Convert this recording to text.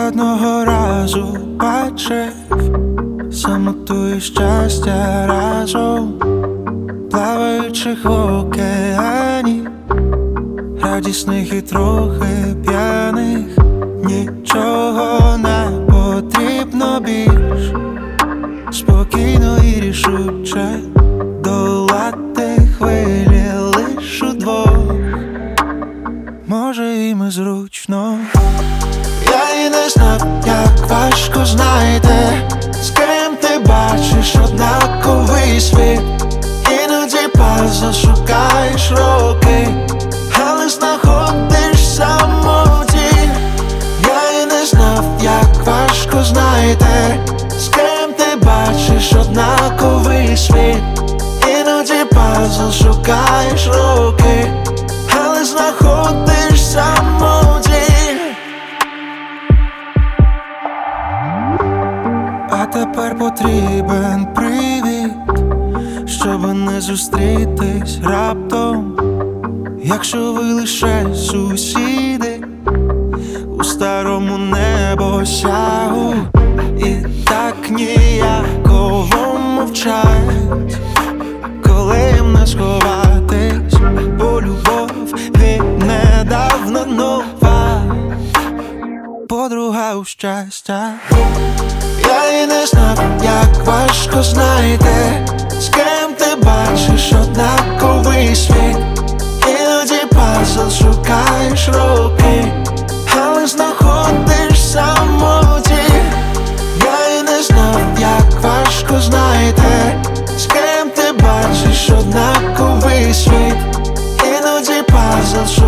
одного разу бачив самоту і щастя разом, плаваючих в океані, радісних і трохи п'яних. Нічого не потрібно більш, спокійно і рішуче долати хвилі лиш удвох. Може і ми зручно. Я і не знав, як важко знайти, з ким ти бачиш однаковий світ. Іноді пазл шукаєш роки, але знаходиш самоті. Я і не знав, як важко знайти, з ким ти бачиш однаковий світ. Іноді пазл шукаєш роки, але знаходиш самоті. А тепер потрібен привід, щоб не зустрітись раптом. Якщо ви лише сусіди у старому небосягу, і так ніяково мовчать, коли їм не сховатись, бо любов віднедавна нова подруга у щастя. Я і не знав, як важко знайти, з ким ти бачиш однаковий світ. Іноді пазл шукаєш роки, але знаходиш самоті. Я і не знав, як важко знайти, з ким ти бачиш однаковий світ. Іноді пазл шукаєш